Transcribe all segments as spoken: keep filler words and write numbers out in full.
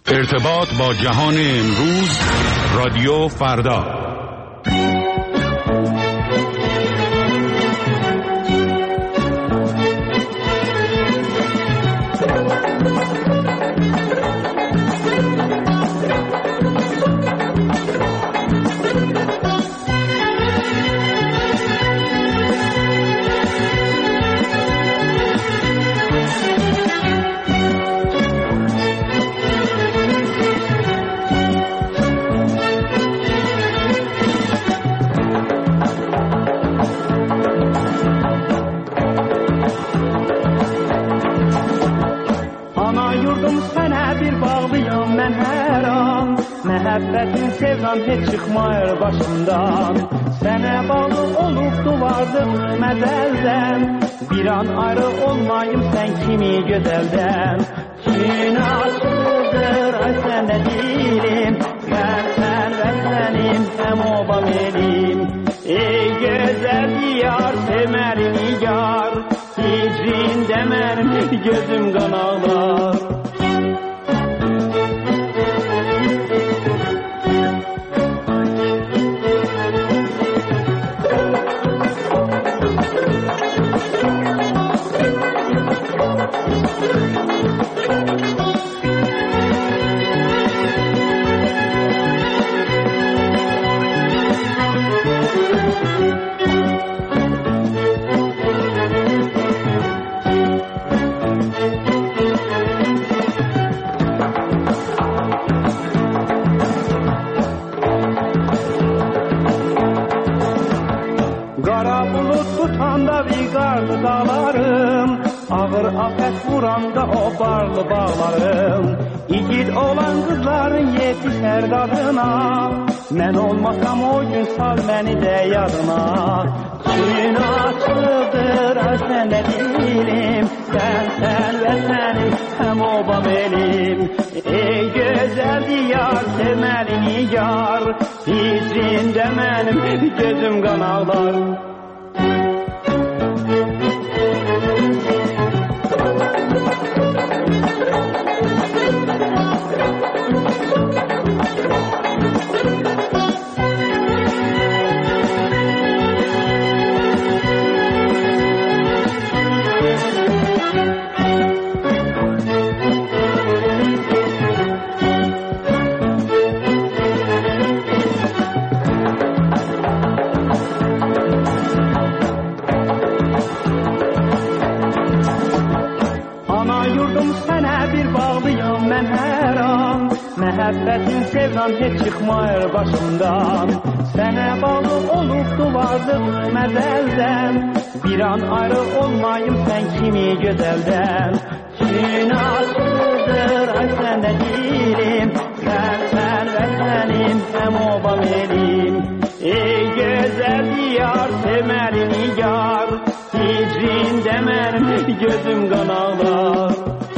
ارتباط با جهان امروز، رادیو فردا. Məhəbbətin sevdan heç çıxmayır başımdan. Sənə bağlı olub duvardım məzəldən. Bir an ayrı olmayım sən kimi gözəldən. Gün açıldır ay səndə dilim. Mən sən və sənim həm obam elim. Ey gözəl diyar sevməli nigar. Hicrində mənim gözüm qan ağlar. Vuranda o barlı bağlarım. İgid olan kızların yetişər qadına. Mən olmasam o gün sal məni də yadına. Gün açıldır ay səndə dilim. Sən sən və sənim həm obam elim. Ey gözəl diyar sevməli nigar. Hicrində mənim gözüm qan ağlar. Məhəbbətin sevdan heç çıxmayır başımdan. Sənə bağlı olub duvardım məzəldən. Bir an ayrı olmayım sən kimi gözəldən. Gün açıldır ay səndə dilim. Sən sən və sənim həm obam elim. Ey gözəl diyar sevməli nigar. Hicrində mənim gözüm qan ağlar.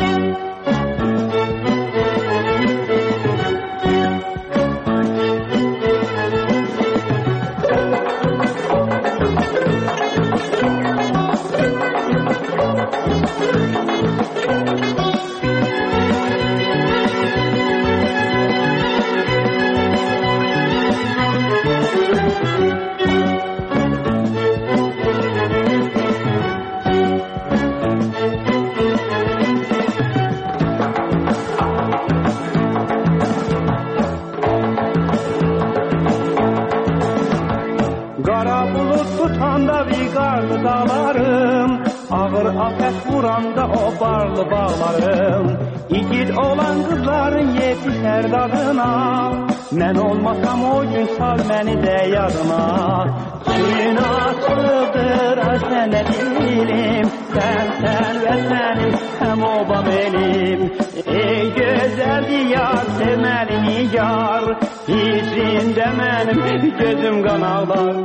Vuranda o barlı bağlarım. İgid olan kızların yetişər qadına. Mən olmasam o gün sal məni də yadına. Gün açıldır ay səndə dilim. Sən sən və sənim həm obam elim. Ey gözəl diyar sevməli nigar. Hicrində mənim gözüm qan ağlar.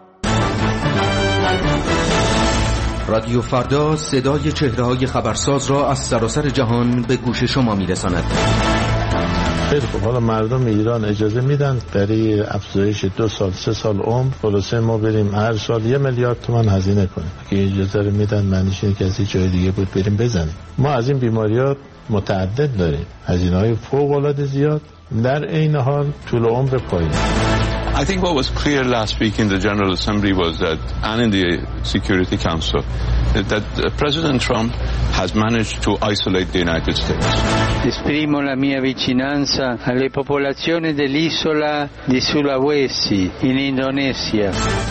رادیو فردا صدای چهره‌های خبرساز را از سراسر جهان به گوش شما می‌رساند. خیلی خب، حالا مردم ایران اجازه میدن برای افزایش دو سال سه سال عمر خلاصه ما بریم هر سال یه میلیارد تومان هزینه کنیم که اجازه رو میدن، معنیش اینه که از جای دیگه بود بریم بزنیم. ما از این بیماریات متعدد داریم، هزینه‌های فوق‌العاده زیاد، در عین حال طول عمر پایین. I think what was clear last week in the General Assembly was that, and in the Security Council, that President Trump has managed to isolate the United States. Esprimo la mia vicinanza alle popolazioni dell'isola di Sulawesi in Indonesia.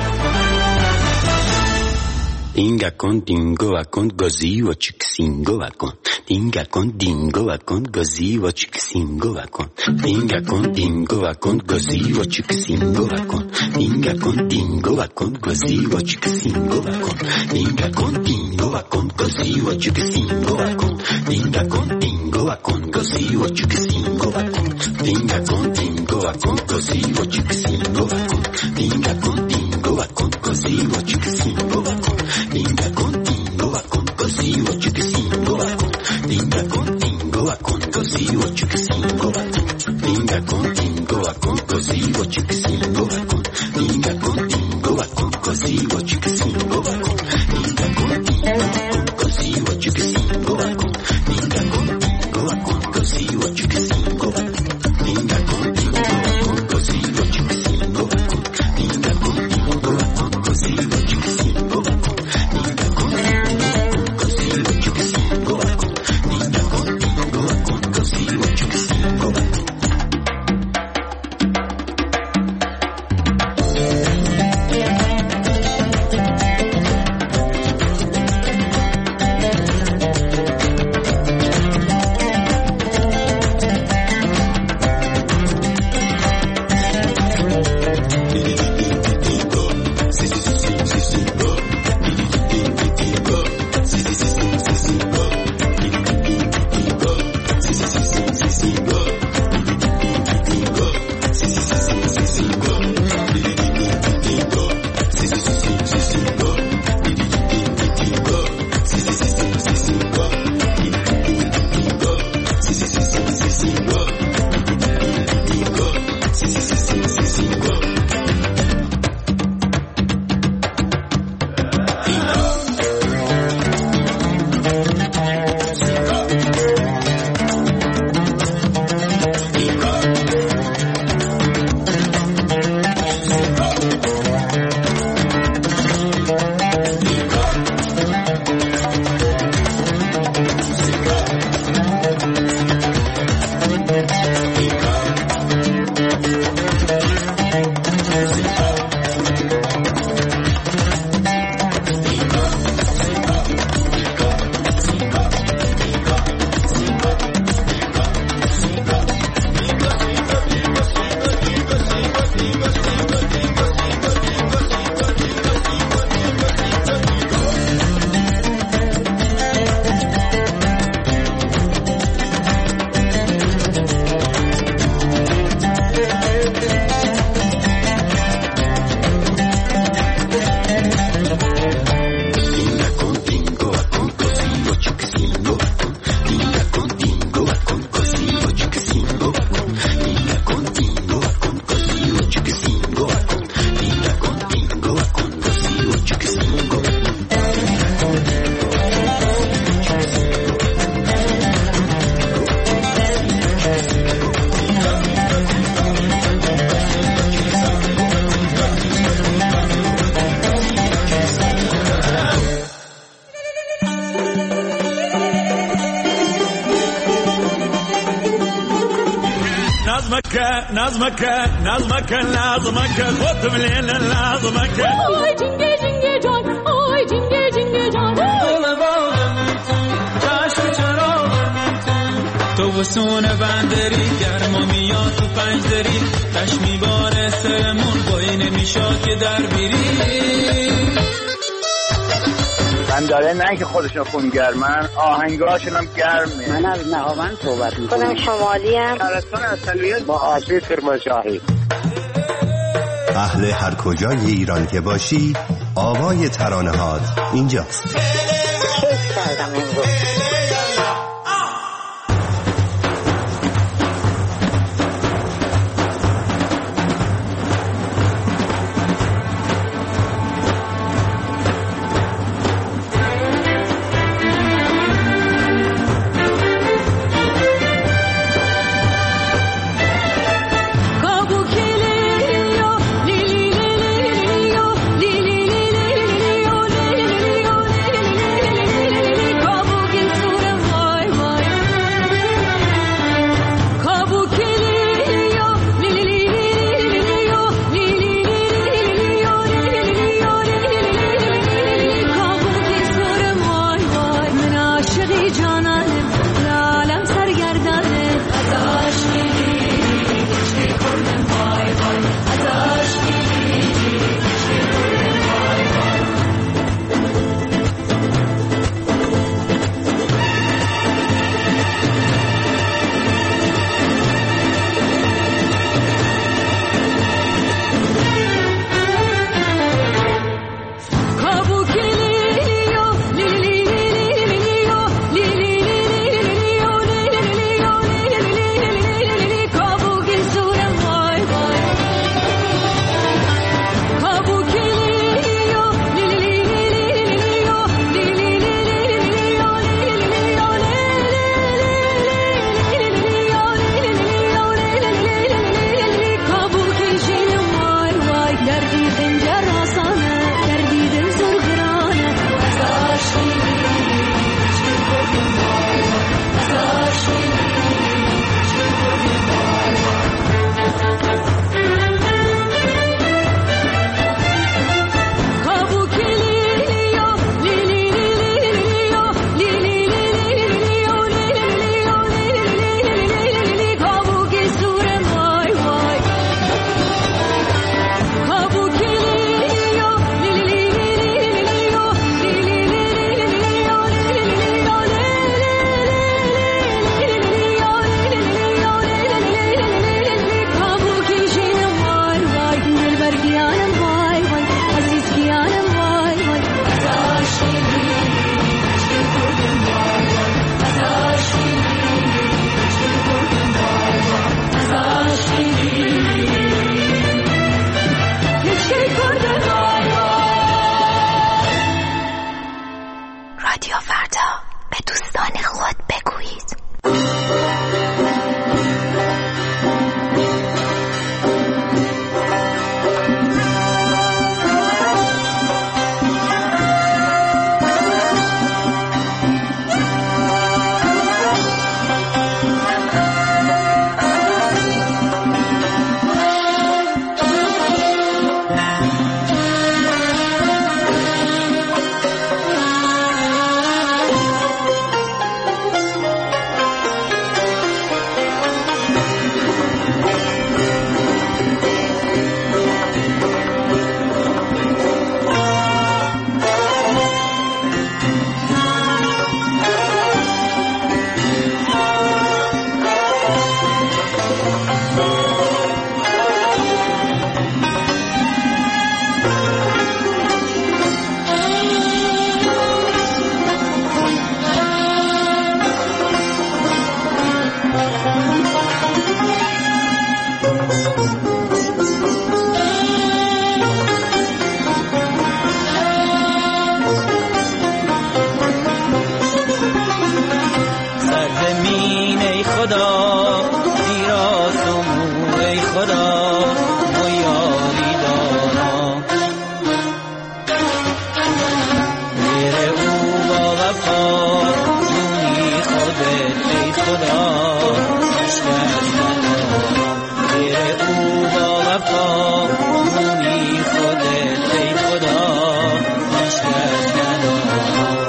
Dinga con dingo a con gozi wa chiksingo a con dinga con dingo a con gozi wa chiksingo a con dinga con dingo a con gozi wa chiksingo a con dinga con dingo a con gozi wa chiksingo a con dinga con dingo a con gozi wa chiksingo a con dinga con dingo a con gozi wa chiksingo a con dinga con dingo a con gozi wa chiksingo a con dinga con dingo a con gozi wa chiksingo a con Dinga contigo a con così o chiquisingo a con Dinga contigo a con così o chiquisingo a con Dinga contigo a con così o chiquisingo a con Dinga contigo a con così o chiquisingo a con Dinga contigo a con così o chiquisingo a con Dinga contigo a con così o chiquisingo a con Dinga contigo a con così o chiquisingo a con Dinga contigo a con così o chiquisingo a con نظمك نظمك لازمك خذ من الليل لازمك آی جنگه جنگه جان آی جنگه جنگه جان دل باغم چشم چراغم تو وسون بندری گرما میاد تو پنجدری تش میباره سرمون بایی نمیشاد که در بیری من داره نه که خودشون خون گرمن آهنگاشون هم گرمه. من از نهاوند صحبت میکنم. خودم شمالی هم شهرستان اصلیت با آسیب کرمانشاهی. اهل هر کجای ایران که باشی آوای ترانه هات اینجاست. کیف کردم امروز. زیراسمون ای خدا ما یاری دارم. غیر او با وفا جونی خودت ای خدا هیچکس ندارم. غیر او با وفا جونی خودت ای خدا هیچکس ندارم.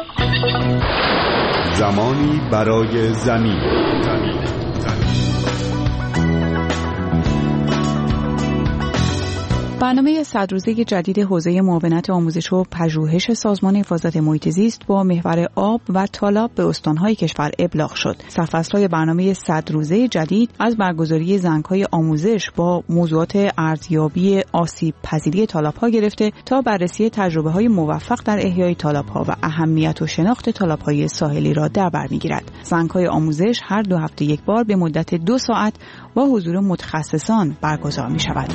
زمانی برای زمین. زمین. زمین. برنامه صد روزه جدید حوزه معاونت آموزش و پژوهش سازمان حفاظت محیط زیست با محور آب و تالاب به استانهای کشور ابلاغ شد. سرفصل‌های برنامه صد روزه جدید از برگزاری زنگ‌های آموزش با موضوعات ارزیابی آسیب پذیری تالاب‌ها گرفته تا بررسی تجربه‌های موفق در احیای تالاب‌ها و اهمیت و شناخت تالاب‌های ساحلی را در بر می‌گیرد. زنگ‌های آموزش هر دو هفته یک بار به مدت دو ساعت با حضور متخصصان برگزار می‌شود.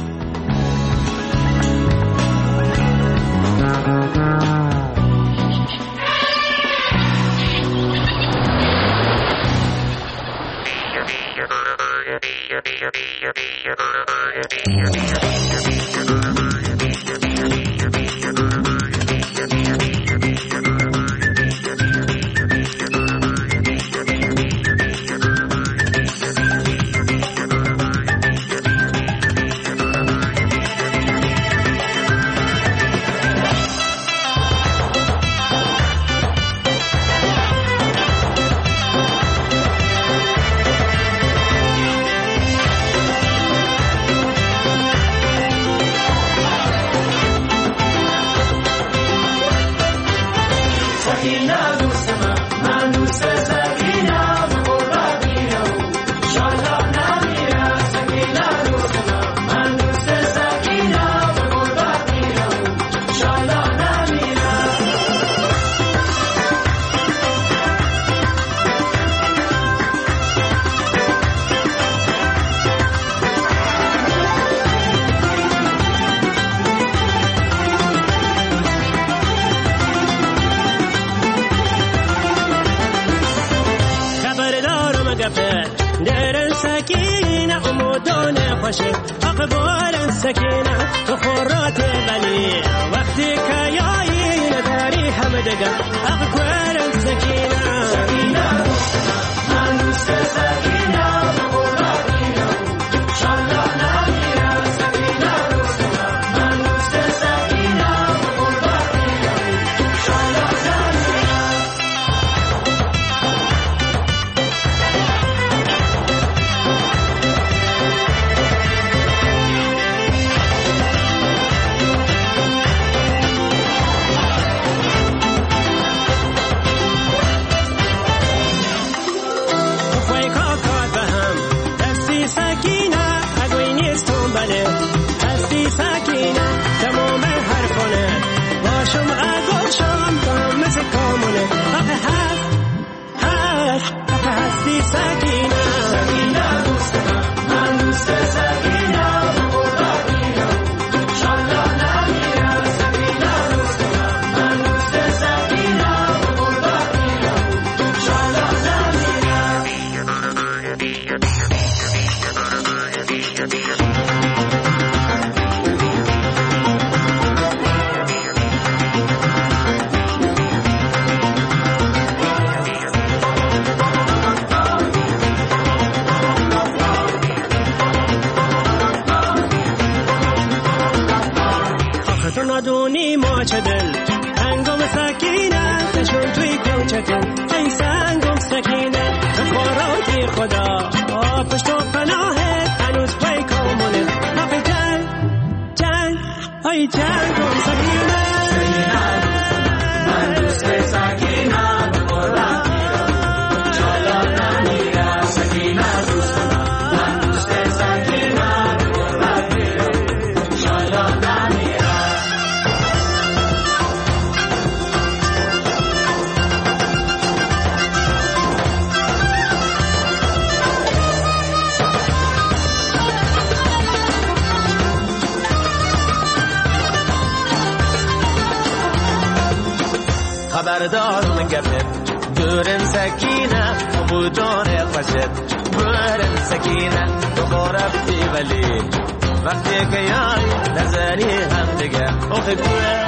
خبردارم گفت برن سکینه عمودان خشد برن سکینه تو رفتی ولی وقتی که یای نزنی هم دیگه اوخی بر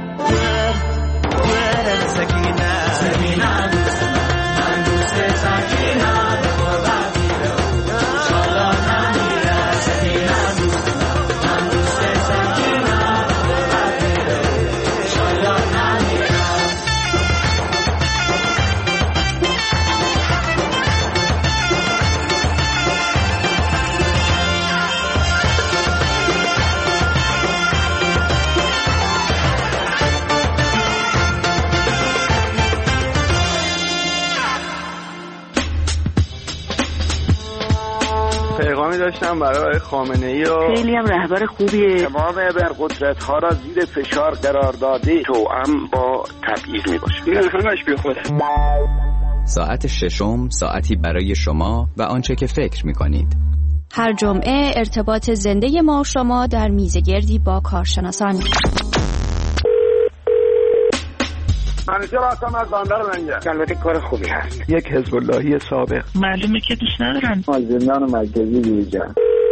بر برن سکینه سکینه دوست من دوست سکینه پیغامی داشتم برای خامنه‌ای و خیلی هم رهبر خوبیه. تمام ابرقدرت ها را زیر فشار قرار داده، توأم با تبعیض میباشه. این همش بی خوده. ساعت ششم ساعتی برای شما و آنچه که فکر میکنید. هر جمعه ارتباط زنده ما و شما در میزگردی با کارشناسان. منیجر آسام از باندر منگه. البته کار خوبی هست. یک حزب اللهی سابق. معلومه که دوست ندارن. از زندان مرکزی بیرون.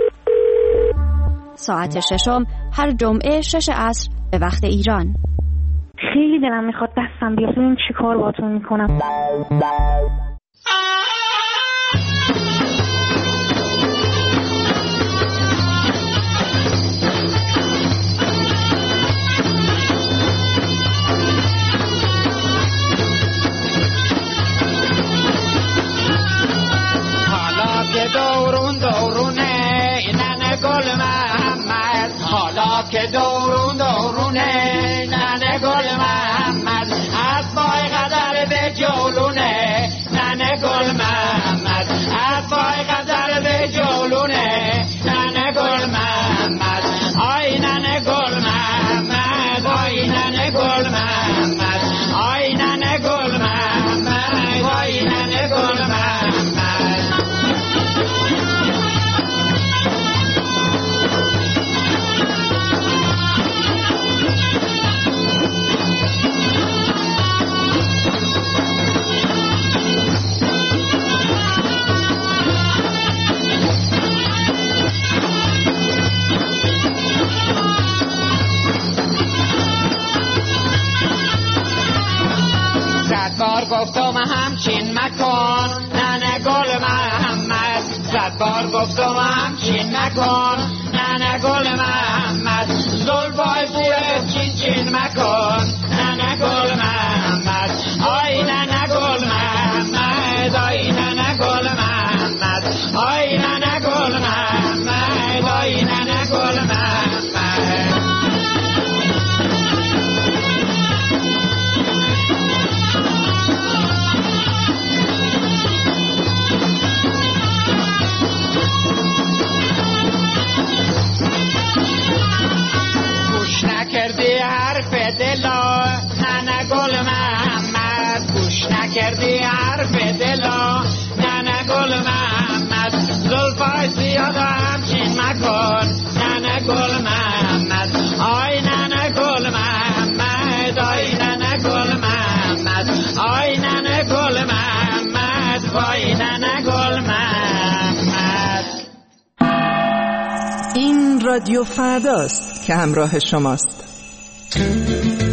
ساعت ششم هر جمعه شش عصر به وقت ایران. خیلی دلم میخواد دستم بیاد ببینم چی کار باهاتون میکنم. حالا که دورون دورونه اینن گل محمد، حالا که دورون دورونه ننه گل محمد، از پای قدر به جولونه ننه گل محمد، از پای قدر به جولونه ننه گل محمد، آی ننه گل محمد، آی ننه گل محمد، آی ننه گل محمد، آی ننه گل محمد. بار گفتم همچین مکن ننه گل محمد، صد بار گفتم همچین مکن ننه گل محمد، زلفای بوی چین چین مکن ننه گل محمد، آی ننه گل محمد، آی ننه گل محمد، آی ننه گل محمد، آی ننه گل محمد. نکردی حرف دلا ننه گل محمد، گوش نکردی حرف دلا ننه گل محمد، زلفای زیاد همچین مکن ننه گل محمد، آی ننه گل محمد، آی ننه گل محمد، آی ننه گل محمد، وای ننه گل محمد. این رادیو فرداست که همراه شماست.